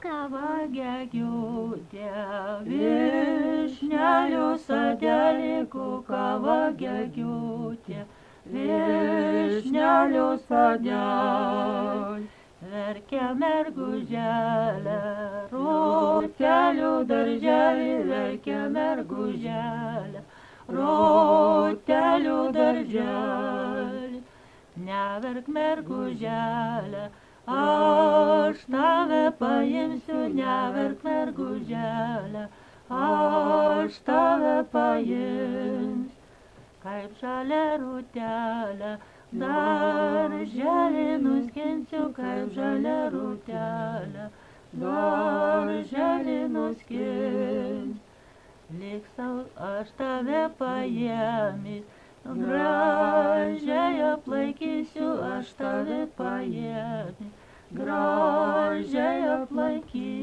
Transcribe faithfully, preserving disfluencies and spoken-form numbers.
kavagiagiutė, vyšnelių sadelį kukavagiagiutė, vyšnelių sadelį. Verkia merguželė, rūtelių darželį, verkia merguželė, rūtelių darželį. Neverk merguželė, aš tave paimsiu, neverk merguželė, aš tave paimsiu. Kaip žalia rūtelė, darželį nuskinsiu, kaip žalia rūtelė, darželį nuskinsiu. Liksau aš tave paėmęs, gražiai aplaikysiu, aš tave paėmęs, gražiai aplaikysiu.